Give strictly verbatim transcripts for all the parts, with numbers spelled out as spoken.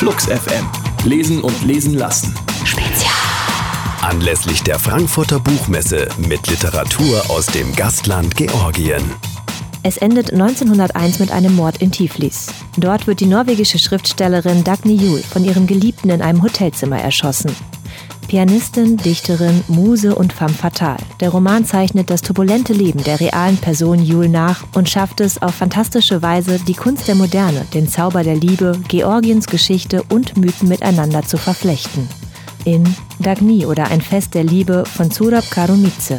Flux F M. Lesen und lesen lassen. Spezial. Anlässlich der Frankfurter Buchmesse mit Literatur aus dem Gastland Georgien. Es endet neunzehnhunderteins mit einem Mord in Tiflis. Dort wird die norwegische Schriftstellerin Dagny Juel von ihrem Geliebten in einem Hotelzimmer erschossen. Pianistin, Dichterin, Muse und femme fatale. Der Roman zeichnet das turbulente Leben der realen Person Juel nach und schafft es auf fantastische Weise, die Kunst der Moderne, den Zauber der Liebe, Georgiens Geschichte und Mythen miteinander zu verflechten. In Dagny oder ein Fest der Liebe von Zurab Karumitse.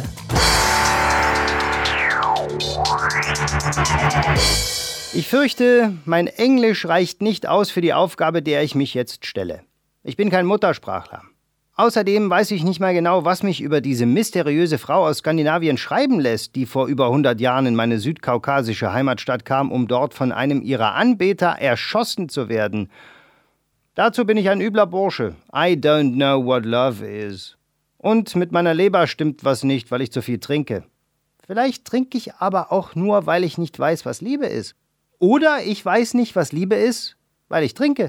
Ich fürchte, mein Englisch reicht nicht aus für die Aufgabe, der ich mich jetzt stelle. Ich bin kein Muttersprachler. Außerdem weiß ich nicht mal genau, was mich über diese mysteriöse Frau aus Skandinavien schreiben lässt, die vor über hundert Jahren in meine südkaukasische Heimatstadt kam, um dort von einem ihrer Anbeter erschossen zu werden. Dazu bin ich ein übler Bursche. I don't know what love is. Und mit meiner Leber stimmt was nicht, weil ich zu viel trinke. Vielleicht trinke ich aber auch nur, weil ich nicht weiß, was Liebe ist. Oder ich weiß nicht, was Liebe ist, weil ich trinke.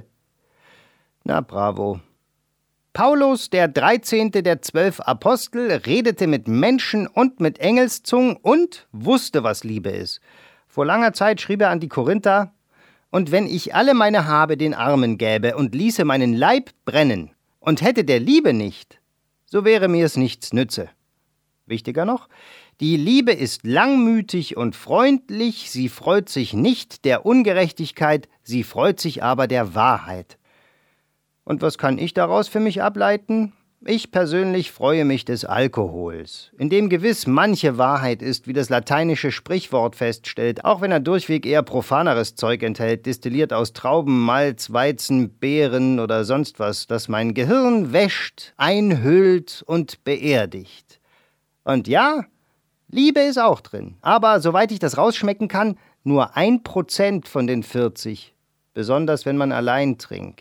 Na bravo. Paulus, der dreizehnte der zwölf Apostel, redete mit Menschen und mit Engelszungen und wusste, was Liebe ist. Vor langer Zeit schrieb er an die Korinther: Und wenn ich alle meine Habe den Armen gäbe und ließe meinen Leib brennen und hätte der Liebe nicht, so wäre mir es nichts nütze. Wichtiger noch: Die Liebe ist langmütig und freundlich, sie freut sich nicht der Ungerechtigkeit, sie freut sich aber der Wahrheit. Und was kann ich daraus für mich ableiten? Ich persönlich freue mich des Alkohols, in dem gewiss manche Wahrheit ist, wie das lateinische Sprichwort feststellt, auch wenn er durchweg eher profaneres Zeug enthält, destilliert aus Trauben, Malz, Weizen, Beeren oder sonst was, das mein Gehirn wäscht, einhüllt und beerdigt. Und ja, Liebe ist auch drin, aber soweit ich das rausschmecken kann, nur ein Prozent von den vierzig, besonders wenn man allein trinkt.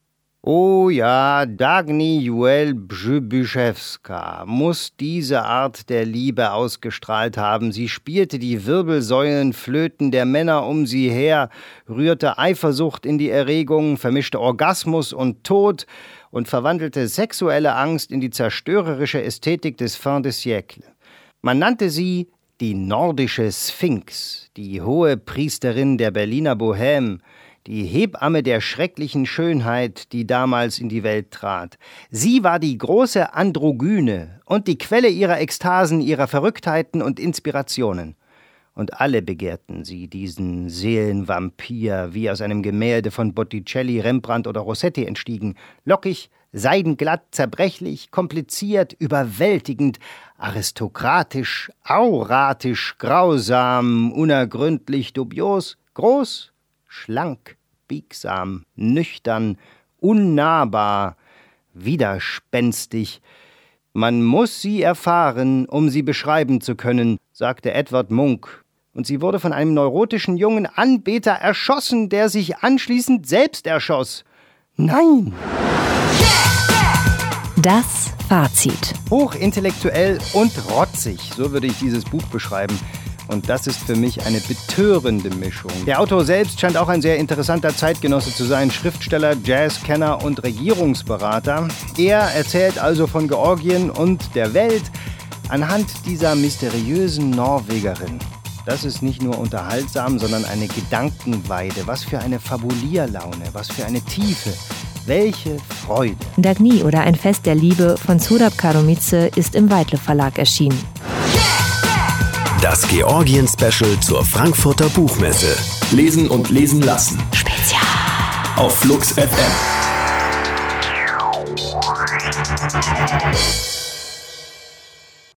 Oh ja, Dagny Juel Przybyszewska muss diese Art der Liebe ausgestrahlt haben. Sie spielte die Wirbelsäulenflöten der Männer um sie her, rührte Eifersucht in die Erregung, vermischte Orgasmus und Tod und verwandelte sexuelle Angst in die zerstörerische Ästhetik des Fin de siècle. Man nannte sie die nordische Sphinx, die hohe Priesterin der Berliner Bohème, die Hebamme der schrecklichen Schönheit, die damals in die Welt trat. Sie war die große Androgyne und die Quelle ihrer Ekstasen, ihrer Verrücktheiten und Inspirationen. Und alle begehrten sie, diesen Seelenvampir, wie aus einem Gemälde von Botticelli, Rembrandt oder Rossetti entstiegen. Lockig, seidenglatt, zerbrechlich, kompliziert, überwältigend, aristokratisch, auratisch, grausam, unergründlich, dubios, groß, schlank, biegsam, nüchtern, unnahbar, widerspenstig. Man muss sie erfahren, um sie beschreiben zu können, sagte Edward Munch. Und sie wurde von einem neurotischen jungen Anbeter erschossen, der sich anschließend selbst erschoss. Nein! Das Fazit. Hochintellektuell und rotzig, so würde ich dieses Buch beschreiben. Und das ist für mich eine betörende Mischung. Der Autor selbst scheint auch ein sehr interessanter Zeitgenosse zu sein. Schriftsteller, Jazzkenner und Regierungsberater. Er erzählt also von Georgien und der Welt anhand dieser mysteriösen Norwegerin. Das ist nicht nur unterhaltsam, sondern eine Gedankenweide. Was für eine Fabulierlaune, was für eine Tiefe. Welche Freude. Dagny oder ein Fest der Liebe von Zurab Karumitse ist im Weitle Verlag erschienen. Das Georgien-Special zur Frankfurter Buchmesse. Lesen und lesen lassen. Spezial. Auf Flux F M.